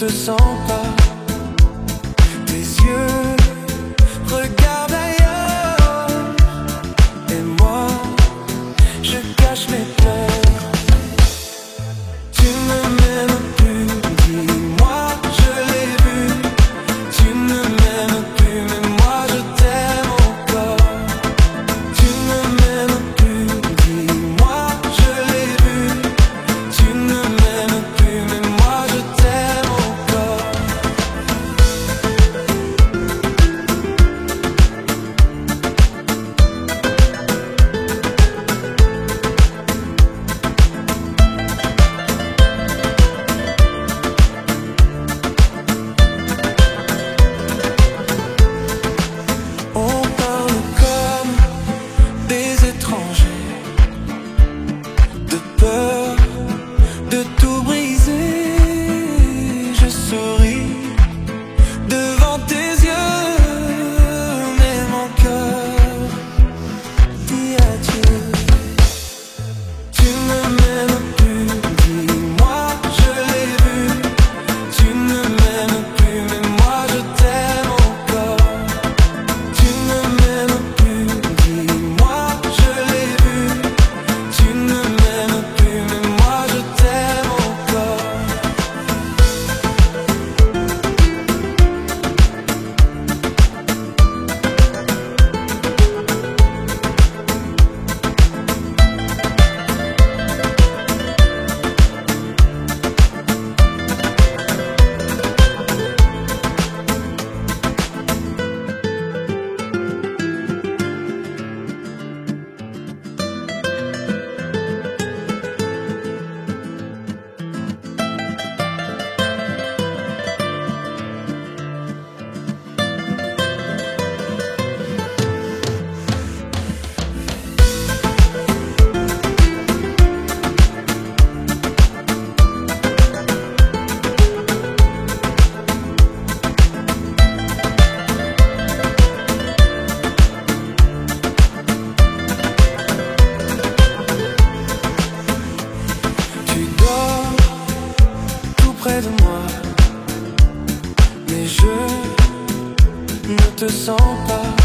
te sens pas. Tes yeux regardent ailleurs, et moi, je cache mes pleurs. Tu ne m'aimes plus, dis-moi, je l'ai vu. Tu ne m'aimes plus, mais moi je t'aime encore. Tu ne m'aimes plus, dis-moi, je l'ai vu. Tu ne m'aimes plus, mais moi je t'aime encore. On parle comme des étrangers, de peur de tout briser. Je souris devant tes yeux, mais mon cœur dit adieu. Tu ne m'aimes plus, dis-moi, je l'ai vu. Tu ne m'aimes plus, mais moi je t'aime encore. Tu ne m'aimes plus, dis-moi, je l'ai vu. Tu ne m'aimes plus, mais moi je t'aime encore. Tu dors tout près de moi, mais je ne te sens pas.